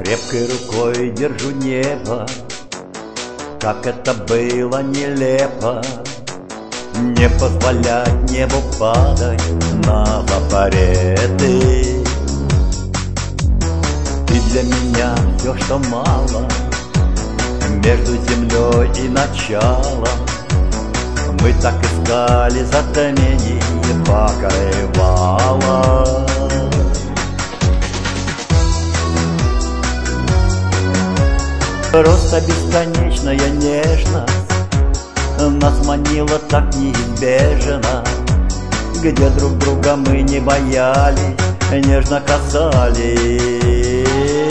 Крепкой рукой держу небо, как это было нелепо, не позволять небу падать на лапареты. Ты для меня все, что мало, между землей и началом. Мы так искали затмение покрывала. Просто бесконечная нежность нас манила так неизбежно, где друг друга мы не боялись, нежно касались.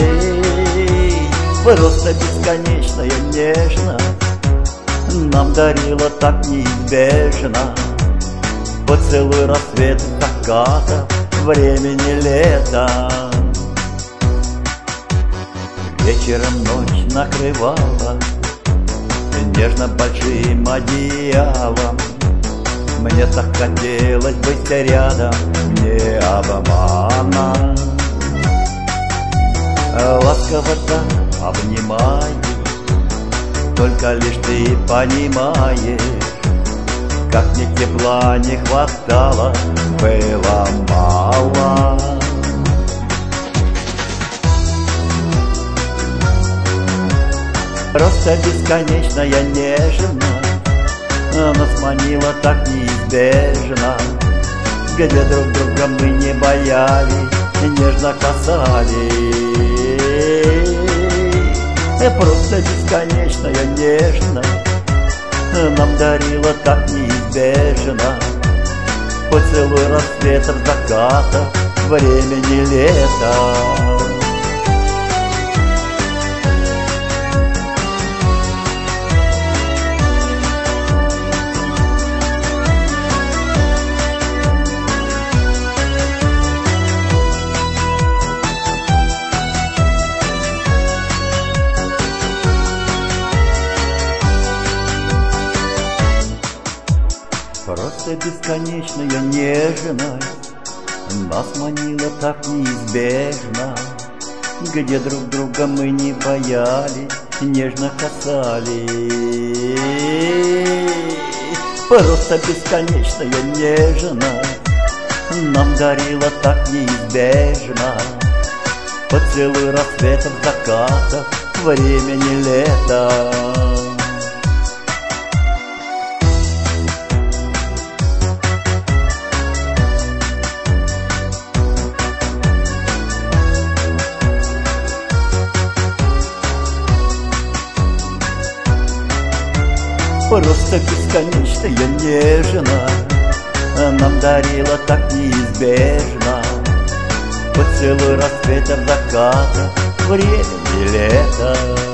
Просто бесконечная нежность нам дарила так неизбежно поцелуй рассвет заката, времени лета. Вечером ночь накрывала нежно большим одеялом. Мне так хотелось быть рядом, не обмана. Ласково так обнимай, только лишь ты понимаешь, как мне тепла не хватало, было мало. Просто бесконечная нежность нас манила так неизбежно, где друг друга мы не боялись, нежно касались. Просто бесконечная нежность нам дарила так неизбежно поцелуй рассветов заката, времени лета. Просто бесконечная нежность нас манила так неизбежно, где друг друга мы не боялись, нежно касались. Просто бесконечная нежность нам дарила так неизбежно поцелуй рассветов заката, времени лета. Просто бесконечная нежность нам дарила так неизбежно поцелуй рассветов заката, времени лета.